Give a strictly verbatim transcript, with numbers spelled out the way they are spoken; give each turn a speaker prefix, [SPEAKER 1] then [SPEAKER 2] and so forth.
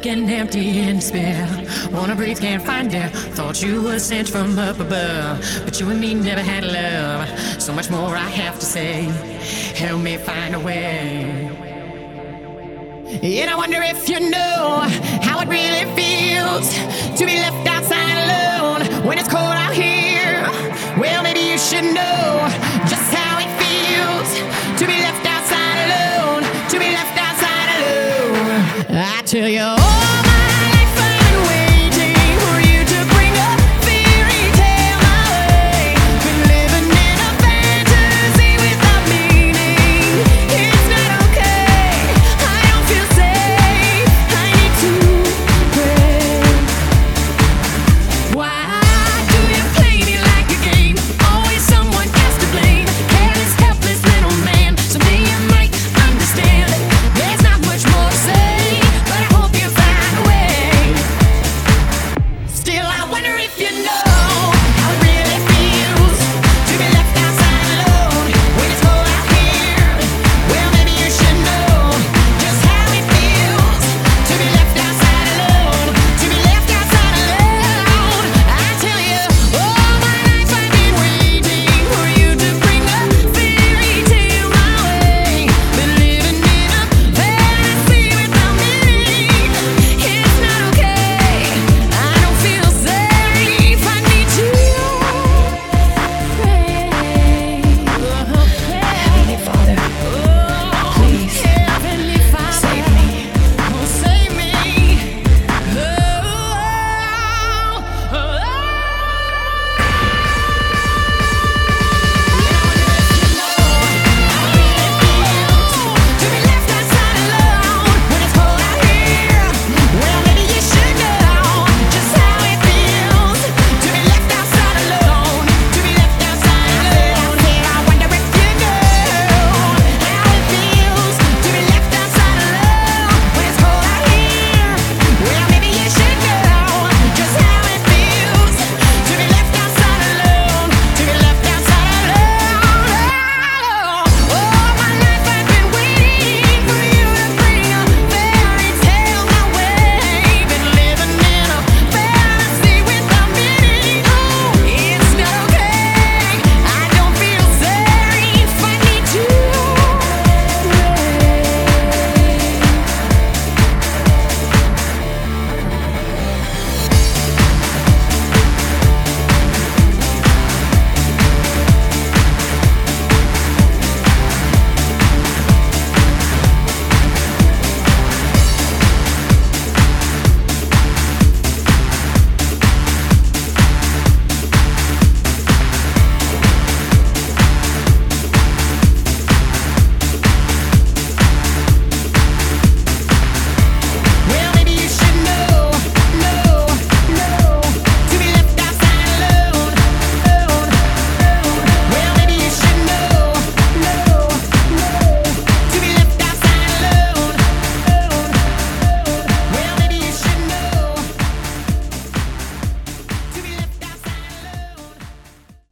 [SPEAKER 1] aching, empty, and despair. Wanna breathe, can't find air. Thought you were sent from up above, but you and me never had love. So much more I have to say. Help me find a way. And I wonder if you know how it really feels to be left outside alone when it's cold out here.